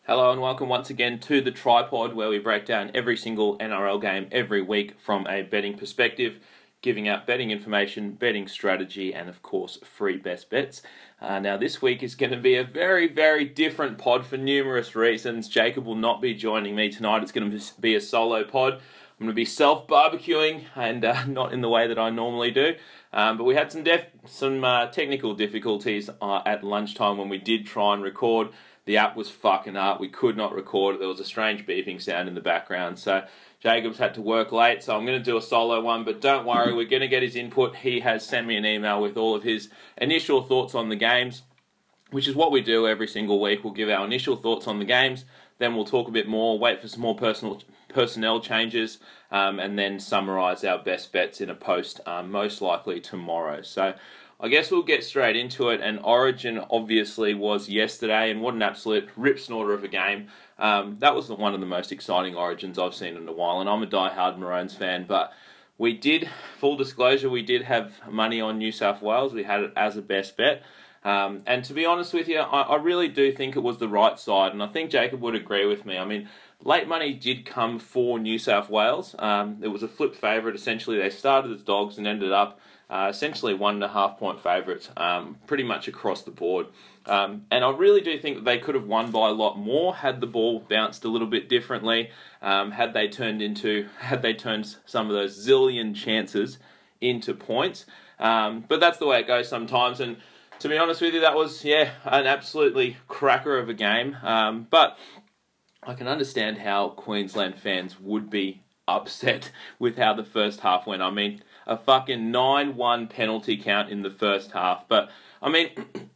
Hello and welcome once again to The Tripod, where we break down every single NRL game every week from a betting perspective, giving out betting information, betting strategy, and of course free best bets. Now this week is going to be a very, very different pod for numerous reasons. Jacob will not be joining me tonight. It's going to be a solo pod. I'm going to be self-barbecuing and not in the way that I normally do. But we had some technical difficulties at lunchtime when we did try and record. The app was fucking up. We could not record it. There was a strange beeping sound in the background. So Jacob's had to work late. So I'm going to do a solo one. But don't worry, we're going to get his input. He has sent me an email with all of his initial thoughts on the games, which is what we do every single week. We'll give our initial thoughts on the games. Then we'll talk a bit more, wait for some more personnel changes, and then summarise our best bets in a post, most likely tomorrow. So I guess we'll get straight into it. And Origin obviously was yesterday, and what an absolute rip snorter of a game. That was one of the most exciting Origins I've seen in a while, and I'm a die-hard Maroons fan, but we did, full disclosure, we did have money on New South Wales. We had it as a best bet. And to be honest with you, I really do think it was the right side, and I think Jacob would agree with me. I mean, late money did come for New South Wales. It was a flip favourite. Essentially, they started as dogs and ended up essentially 1.5 point favourites, pretty much across the board. And I really do think that they could have won by a lot more had the ball bounced a little bit differently, had they turned some of those zillion chances into points. But that's the way it goes sometimes, and to be honest with you, that was, an absolutely cracker of a game. But I can understand how Queensland fans would be upset with how the first half went. I mean, a fucking 9-1 penalty count in the first half. But, I mean,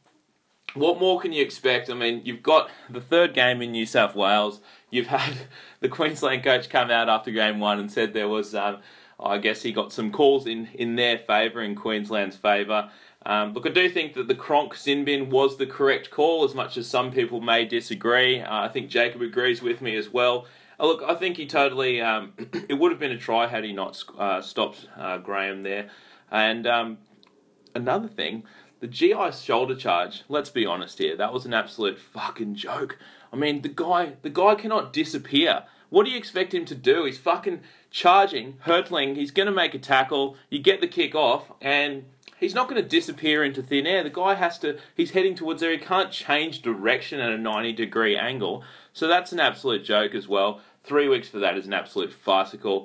what more can you expect? I mean, you've got the third game in New South Wales. You've had the Queensland coach come out after game one and said there was, I guess he got some calls in their favour, in Queensland's favour. Look, I do think that the Cronk sin bin was the correct call, as much as some people may disagree. I think Jacob agrees with me as well. Look, I think he totally, it would have been a try had he not stopped Graham there. And another thing, the GI shoulder charge, let's be honest here, that was an absolute fucking joke. I mean, the guy cannot disappear. What do you expect him to do? He's fucking charging, hurtling, he's going to make a tackle, you get the kick off, and he's not going to disappear into thin air. The guy he's heading towards there. He can't change direction at a 90-degree angle. So that's an absolute joke as well. 3 weeks for that is an absolute farcical.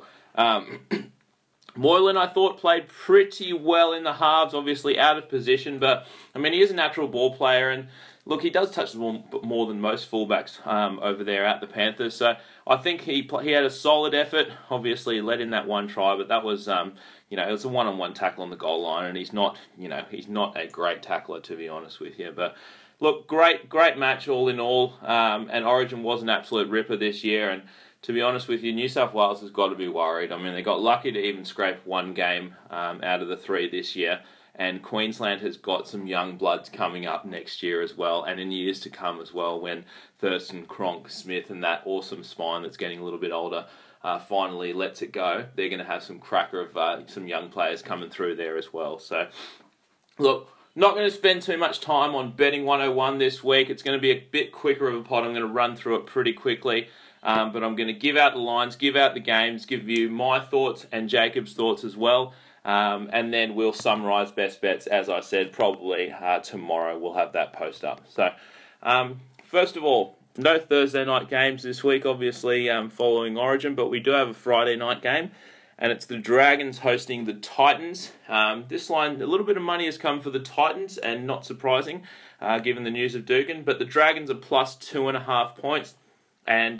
Moylan, I thought, played pretty well in the halves, obviously out of position. But, I mean, he is a natural ball player. And, look, he does touch the ball more than most fullbacks over there at the Panthers. So I think he had a solid effort. Obviously, led in that one try, but that was, it was a one-on-one tackle on the goal line, and he's not a great tackler, to be honest with you. But look, great match all in all. And Origin was an absolute ripper this year. And to be honest with you, New South Wales has got to be worried. I mean, they got lucky to even scrape one game out of the 3 this year. And Queensland has got some young bloods coming up next year as well, and in years to come as well, when Thurston, Cronk, Smith, and that awesome spine that's getting a little bit older finally lets it go. They're going to have some cracker of some young players coming through there as well. So, look, not going to spend too much time on Betting 101 this week. It's going to be a bit quicker of a pod. I'm going to run through it pretty quickly. But I'm going to give out the lines, give out the games, give you my thoughts and Jacob's thoughts as well. And then we'll summarise best bets, as I said, probably tomorrow. We'll have that post up. So, first of all, no Thursday night games this week, obviously, following Origin, but we do have a Friday night game, and it's the Dragons hosting the Titans. This line, a little bit of money has come for the Titans, and not surprising, given the news of Dugan, but the Dragons are plus 2.5 points, and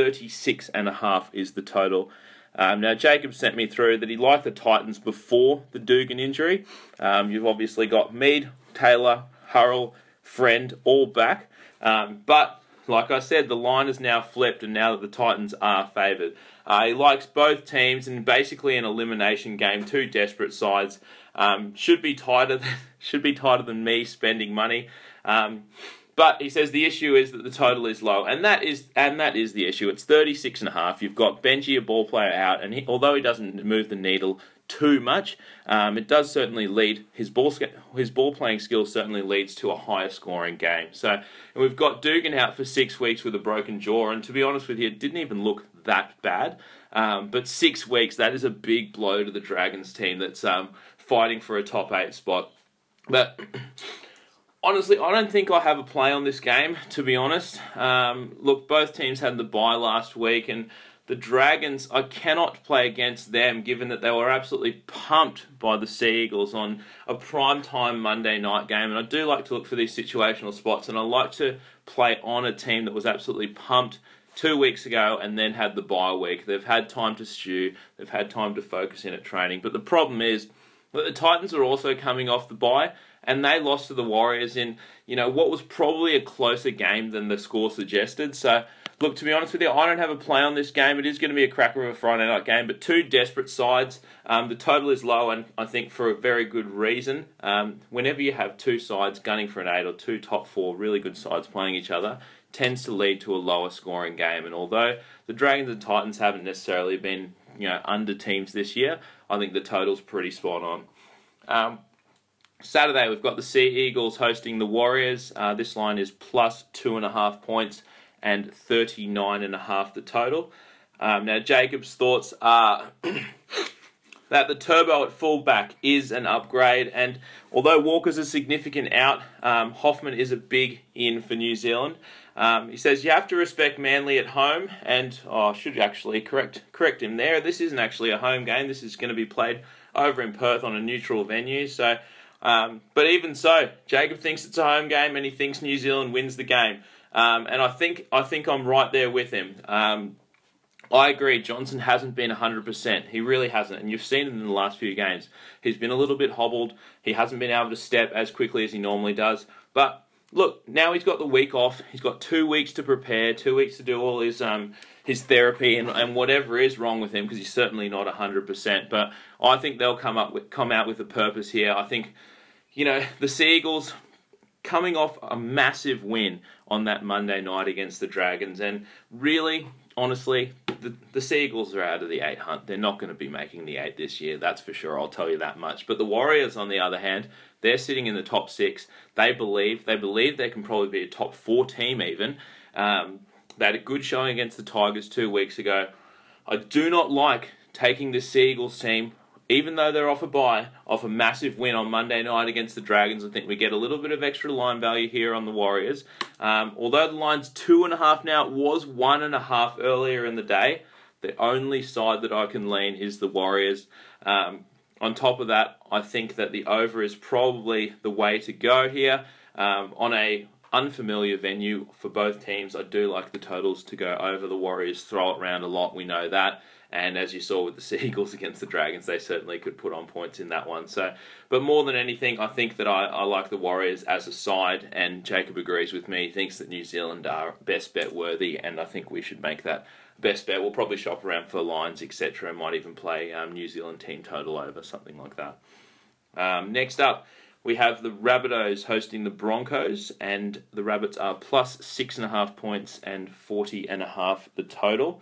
36.5 is the total. Now, Jacob sent me through that he liked the Titans before the Dugan injury. You've obviously got Mead, Taylor, Hurrell, Friend, all back. But, like I said, the line is now flipped, and now that the Titans are favoured. He likes both teams, and basically an elimination game, two desperate sides. Should be tighter than me spending money. But he says the issue is that the total is low, and that is the issue. It's 36.5. You've got Benji, a ball player, out, and although he doesn't move the needle too much. It does certainly lead, his ball playing skill certainly leads to a higher scoring game. So we've got Dugan out for 6 weeks with a broken jaw, and to be honest with you, it didn't even look that bad. But 6 weeks, that is a big blow to the Dragons team that's fighting for a top 8 spot. But honestly, I don't think I have a play on this game, to be honest. Look, both teams had the bye last week, and the Dragons, I cannot play against them given that they were absolutely pumped by the Sea Eagles on a primetime Monday night game. And I do like to look for these situational spots, and I like to play on a team that was absolutely pumped 2 weeks ago and then had the bye week. They've had time to stew. They've had time to focus in at training. But the problem is that the Titans are also coming off the bye, and they lost to the Warriors in, what was probably a closer game than the score suggested. So, look, to be honest with you, I don't have a play on this game. It is going to be a cracker of a Friday night game, but two desperate sides. The total is low, and I think for a very good reason. Whenever you have two sides gunning for an 8 or two top 4 really good sides playing each other, tends to lead to a lower scoring game. And although the Dragons and Titans haven't necessarily been, under teams this year, I think the total's pretty spot on. Saturday, we've got the Sea Eagles hosting the Warriors. This line is plus 2.5 points and 39.5 the total. Now, Jacob's thoughts are that the turbo at fullback is an upgrade, and although Walker's a significant out, Hoffman is a big in for New Zealand. He says you have to respect Manly at home, and I should actually correct him there. This isn't actually a home game. This is going to be played over in Perth on a neutral venue. So, but even so, Jacob thinks it's a home game, and he thinks New Zealand wins the game. And I think I'm right there with him. I agree, Johnson hasn't been 100%. He really hasn't, and you've seen it in the last few games. He's been a little bit hobbled. He hasn't been able to step as quickly as he normally does. But look, now he's got the week off. He's got 2 weeks to prepare, 2 weeks to do all his therapy and whatever is wrong with him, because he's certainly not 100%. But I think they'll come out with a purpose here. I think, the Sea Eagles coming off a massive win on that Monday night against the Dragons, and really, honestly, the Sea Eagles are out of the 8 hunt. They're not going to be making the 8 this year, that's for sure, I'll tell you that much. But the Warriors, on the other hand, they're sitting in the top 6. They believe they can probably be a top 4 team even. They had a good showing against the Tigers 2 weeks ago. I do not like taking the Sea Eagles team, even though they're off a massive win on Monday night against the Dragons. I think we get a little bit of extra line value here on the Warriors. Although the line's 2.5 now, it was 1.5 earlier in the day. The only side that I can lean is the Warriors. On top of that, I think that the over is probably the way to go here. On a unfamiliar venue for both teams, I do like the totals to go over. The Warriors throw it around a lot, we know that. And as you saw with the Sea Eagles against the Dragons, they certainly could put on points in that one. So, but more than anything, I think that I like the Warriors as a side, and Jacob agrees with me. He thinks that New Zealand are best bet worthy, and I think we should make that best bet. We'll probably shop around for lines, etc., and might even play New Zealand team total over, something like that. Next up, we have the Rabbitohs hosting the Broncos, and the Rabbits are plus 6.5 points and 40.5 the total.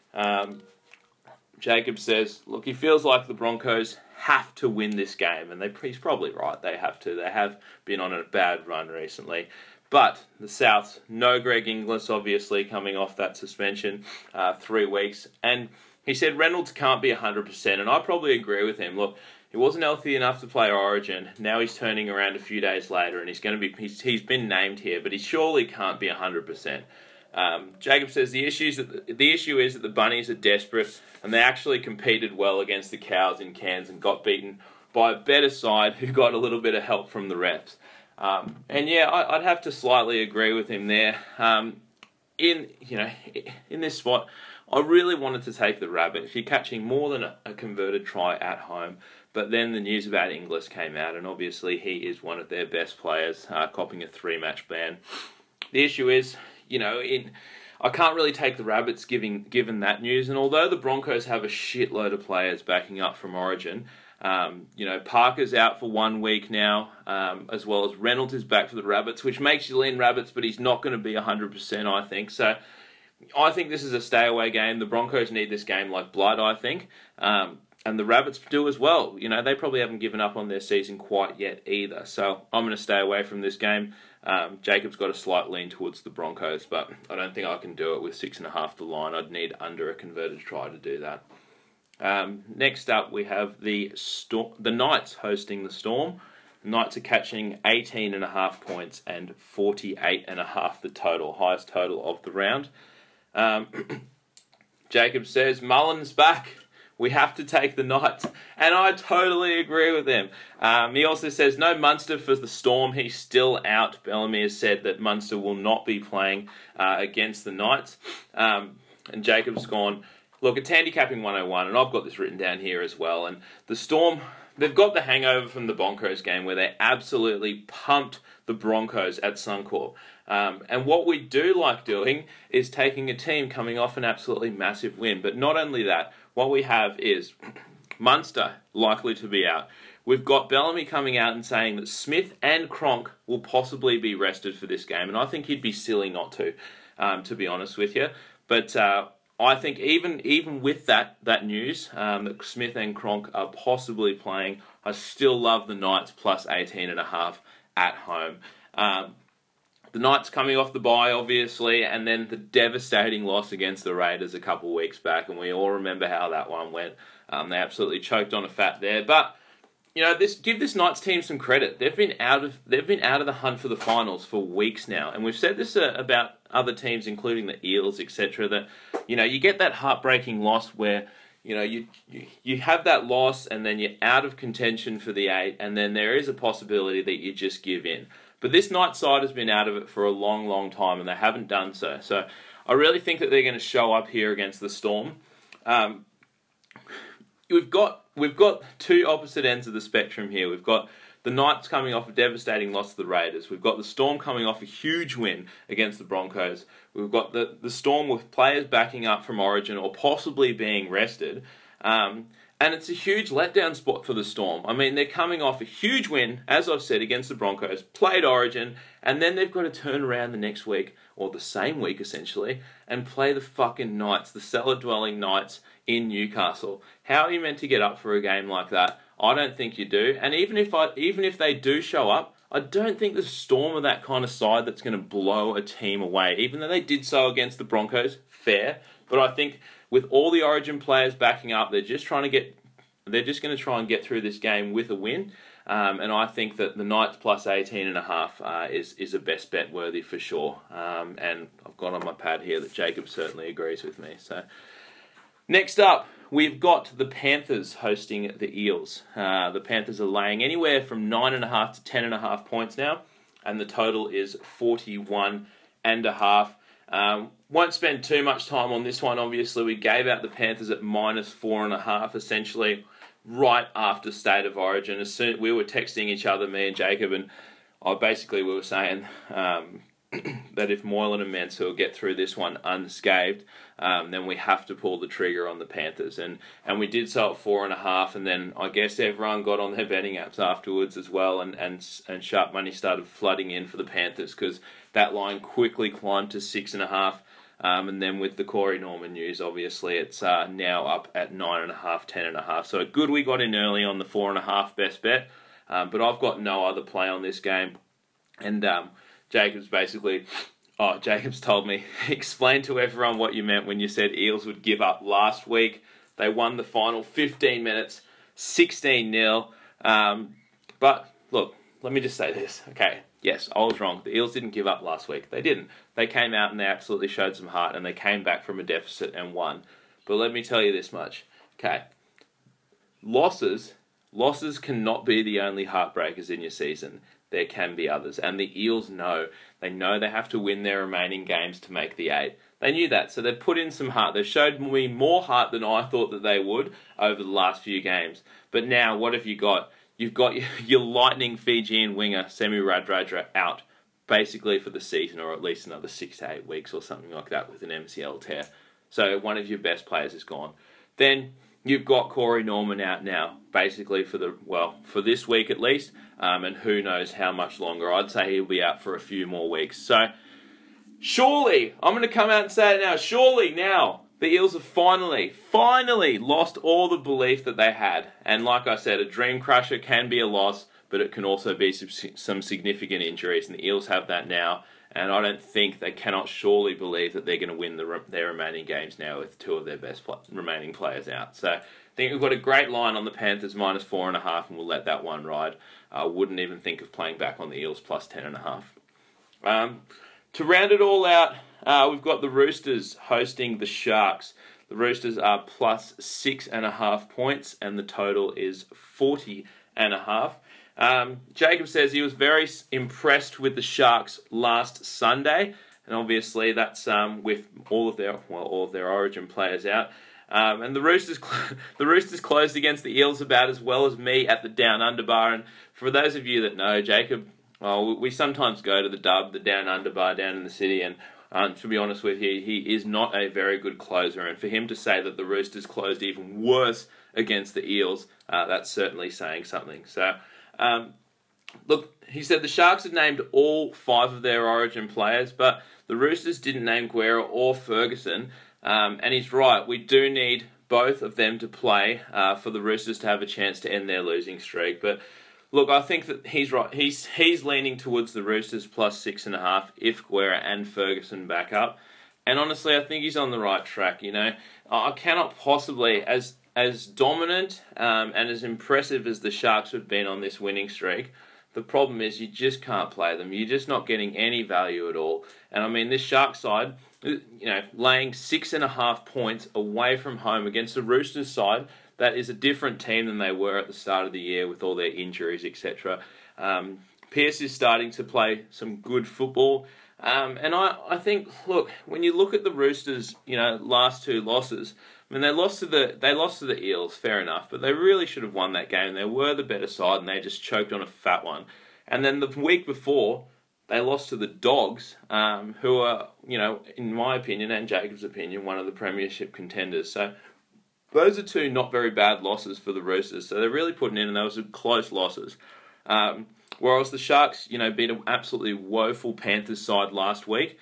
Jacob says, look, he feels like the Broncos have to win this game, and he's probably right. They have to. They have been on a bad run recently. But the South, no Greg Inglis, obviously, coming off that suspension, 3 weeks. And he said Reynolds can't be 100%, and I probably agree with him. Look, he wasn't healthy enough to play Origin. Now he's turning around a few days later, and he's been named here, but he surely can't be 100%. Jacob says the issue is that the Bunnies are desperate, and they actually competed well against the Cows in Cairns and got beaten by a better side who got a little bit of help from the refs. And yeah, I'd have to slightly agree with him there. In this spot, I really wanted to take the Rabbits. You're catching more than a converted try at home, but then the news about Inglis came out, and obviously he is one of their best players, copping a 3-match ban. The issue is, I can't really take the Rabbits given that news, and although the Broncos have a shitload of players backing up from Origin, Parker's out for 1 week now, as well as Reynolds is back for the Rabbits, which makes you lean Rabbits, but he's not going to be 100%, I think. So I think this is a stay-away game. The Broncos need this game like blood, I think. the Rabbits do as well. You know, they probably haven't given up on their season quite yet either. So I'm going to stay away from this game. Jacob's got a slight lean towards the Broncos, but I don't think I can do it with 6.5 the line. I'd need under a converted try to do that. Next up, we have the Knights hosting the Storm. The Knights are catching 18.5 points and 48.5 the total, highest total of the round. Jacob says, Mullen's back. We have to take the Knights. And I totally agree with him. He also says, no Munster for the Storm. He's still out. Bellamy has said that Munster will not be playing against the Knights. And Jacob's gone, look, it's handicapping 101, and I've got this written down here as well. And the Storm, they've got the hangover from the Broncos game where they absolutely pumped the Broncos at Suncorp. And what we do like doing is taking a team coming off an absolutely massive win. But not only that, what we have is Munster likely to be out. We've got Bellamy coming out and saying that Smith and Cronk will possibly be rested for this game. And I think he'd be silly not to be honest with you. But I think even with that news, that Smith and Cronk are possibly playing, I still love the Knights plus 18.5 at home. The Knights coming off the bye, obviously, and then the devastating loss against the Raiders a couple of weeks back, and we all remember how that one went. They absolutely choked on a fat there, but you know, give this Knights team some credit. They've been out of the hunt for the finals for weeks now, and we've said this about other teams, including the Eels, etc. That you know, you get that heartbreaking loss where you know you have that loss, and then you're out of contention for the 8, and then there is a possibility that you just give in. But this Knights side has been out of it for a long, long time, and they haven't done so. So I really think that they're going to show up here against the Storm. We've got two opposite ends of the spectrum here. We've got the Knights coming off a devastating loss to the Raiders. We've got the Storm coming off a huge win against the Broncos. We've got the Storm with players backing up from Origin or possibly being rested. And it's a huge letdown spot for the Storm. I mean, they're coming off a huge win, as I've said, against the Broncos, played Origin, and then they've got to turn around the next week, or the same week essentially, and play the fucking Knights, the cellar-dwelling Knights in Newcastle. How are you meant to get up for a game like that? I don't think you do. And even if they do show up, I don't think the Storm are that kind of side that's going to blow a team away. Even though they did so against the Broncos, fair. But I think with all the Origin players backing up, they're just going to try and get through this game with a win. And I think that the Knights plus 18.5 is a best bet worthy for sure. And I've got on my pad here that Jacob certainly agrees with me. So next up, we've got the Panthers hosting the Eels. The Panthers are laying anywhere from 9.5 to 10.5 points now, and the total is 41.5. Won't spend too much time on this one. Obviously, we gave out the Panthers at minus 4.5, essentially right after State of Origin. As soon we were texting each other, me and Jacob, and we were saying that if Moylan and Mansour get through this one unscathed, then we have to pull the trigger on the Panthers. And we did so at 4.5, and then I guess everyone got on their betting apps afterwards as well, and sharp money started flooding in for the Panthers because that line quickly climbed to 6.5. And then with the Corey Norman news, obviously, it's now up at 9.5, 10.5. So good we got in early on the 4.5 best bet. But I've got no other play on this game. And Jacob's told me, explain to everyone what you meant when you said Eels would give up last week. They won the final 15 minutes, 16-0. But look, let me just say this, okay? Yes, I was wrong. The Eels didn't give up last week. They didn't. They came out and they absolutely showed some heart, and they came back from a deficit and won. But let me tell you this much, okay? Losses cannot be the only heartbreakers in your season. There can be others, and the Eels know. They know they have to win their remaining games to make the 8. They knew that, so they've put in some heart. They've showed me more heart than I thought that they would over the last few games. But now, what have you got? You've got your lightning Fijian winger, Semi Radradra, out basically for the season, or at least another 6 to 8 weeks or something like that with an MCL tear. So one of your best players is gone. Then you've got Corey Norman out now, basically for this week at least, and who knows how much longer. I'd say he'll be out for a few more weeks. So surely, I'm going to come out and say it now, surely now, the Eels have finally lost all the belief that they had. And like I said, a dream crusher can be a loss, but it can also be some significant injuries, and the Eels have that now. And I don't think they cannot surely believe that they're going to win their remaining games now with two of their best remaining players out. So I think we've got a great line on the Panthers -4.5, and we'll let that one ride. I wouldn't even think of playing back on the Eels +10.5. To round it all out, we've got the Roosters hosting the Sharks. The Roosters are +6.5 points, and the total is 40.5. Jacob says he was very impressed with the Sharks last Sunday, and obviously that's with all of their Origin players out. And the Roosters closed against the Eels about as well as me at the Down Under bar. And for those of you that know Jacob, we sometimes go to the Down Under bar down in the city, and to be honest with you, he is not a very good closer. And for him to say that the Roosters closed even worse against the Eels, that's certainly saying something. So. Look, he said the Sharks had named all 5 of their Origin players, but the Roosters didn't name Guerra or Ferguson, and he's right. We do need both of them to play for the Roosters to have a chance to end their losing streak. But look, I think that he's right. He's leaning towards the Roosters +6.5 if Guerra and Ferguson back up, and honestly, I think he's on the right track. You know, I cannot possibly as dominant and as impressive as the Sharks have been on this winning streak, the problem is you just can't play them. You're just not getting any value at all. And I mean, this Sharks side, you know, laying 6.5 points away from home against the Roosters side, that is a different team than they were at the start of the year with all their injuries, etc. Pearce is starting to play some good football. And I think, look, when you look at the Roosters, you know, last 2 losses, I mean, they lost to the Eels, fair enough, but they really should have won that game. They were the better side, and they just choked on a fat one. And then the week before, they lost to the Dogs, who are, you know, in my opinion and Jacob's opinion, one of the premiership contenders. So those are 2 not very bad losses for the Roosters. So they're really putting in, and those are close losses. Whereas the Sharks, you know, beat an absolutely woeful Panthers side last week.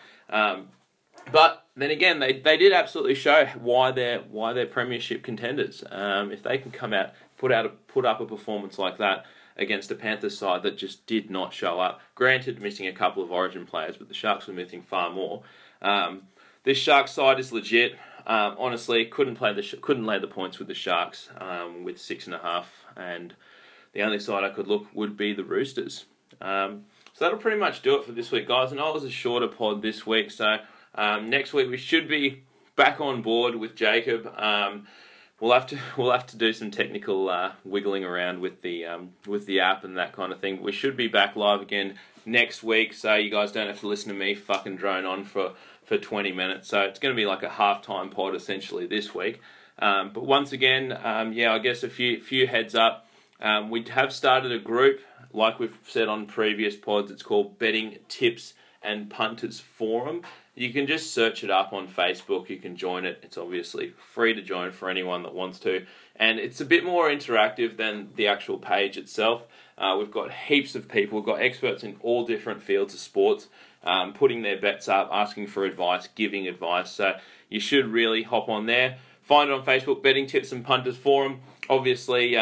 But then again, they did absolutely show why they're premiership contenders. If they can come out, put up a performance like that against a Panthers side that just did not show up. Granted, missing a couple of Origin players, but the Sharks were missing far more. This Sharks side is legit. Honestly, couldn't lay the points with the Sharks with 6.5, and the only side I could look would be the Roosters. So that'll pretty much do it for this week, guys. I know it was a shorter pod this week, so next week we should be back on board with Jacob. We'll have to do some technical wiggling around with the app and that kind of thing. We should be back live again next week, so you guys don't have to listen to me fucking drone on for 20 minutes. So it's going to be like a halftime pod essentially this week. But once again, I guess a few heads up. We have started a group, like we've said on previous pods. It's called Betting Tips and Punters Forum. You can just search it up on Facebook. You can join it. It's obviously free to join for anyone that wants to. And it's a bit more interactive than the actual page itself. We've got heaps of people. We've got experts in all different fields of sports putting their bets up, asking for advice, giving advice. So you should really hop on there. Find it on Facebook, Betting Tips and Punters Forum. Obviously,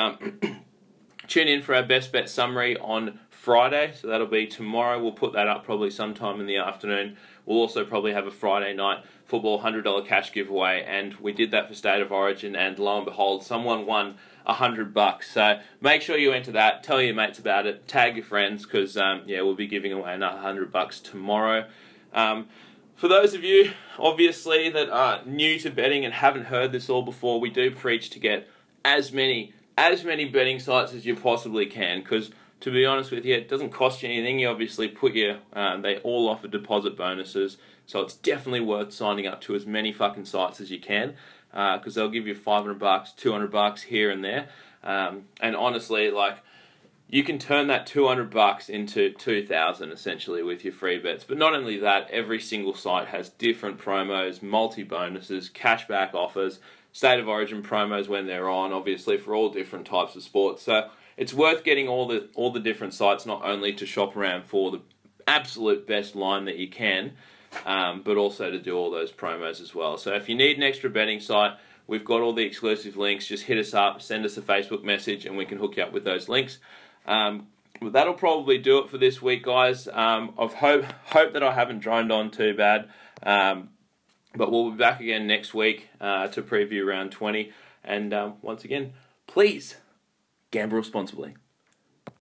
tune in for our best bet summary on Friday, so that'll be tomorrow. We'll put that up probably sometime in the afternoon. We'll also probably have a Friday night football $100 cash giveaway, and we did that for State of Origin, and lo and behold, someone won $100. So make sure you enter that, tell your mates about it, tag your friends, because we'll be giving away another $100 tomorrow. For those of you, obviously, that are new to betting and haven't heard this all before, we do preach to get as many betting sites as you possibly can, because to be honest with you, it doesn't cost you anything. You obviously they all offer deposit bonuses, so it's definitely worth signing up to as many fucking sites as you can, because they'll give you $500, $200 here and there, and honestly, like, you can turn that $200 into $2,000 essentially with your free bets. But not only that, every single site has different promos, multi-bonuses, cashback offers, State of Origin promos when they're on, obviously for all different types of sports. So it's worth getting all the different sites, not only to shop around for the absolute best line that you can, but also to do all those promos as well. So if you need an extra betting site, we've got all the exclusive links. Just hit us up, send us a Facebook message, and we can hook you up with those links. But that'll probably do it for this week, guys. I hope that I haven't droned on too bad. But we'll be back again next week to preview round 20. And once again, please gamble responsibly.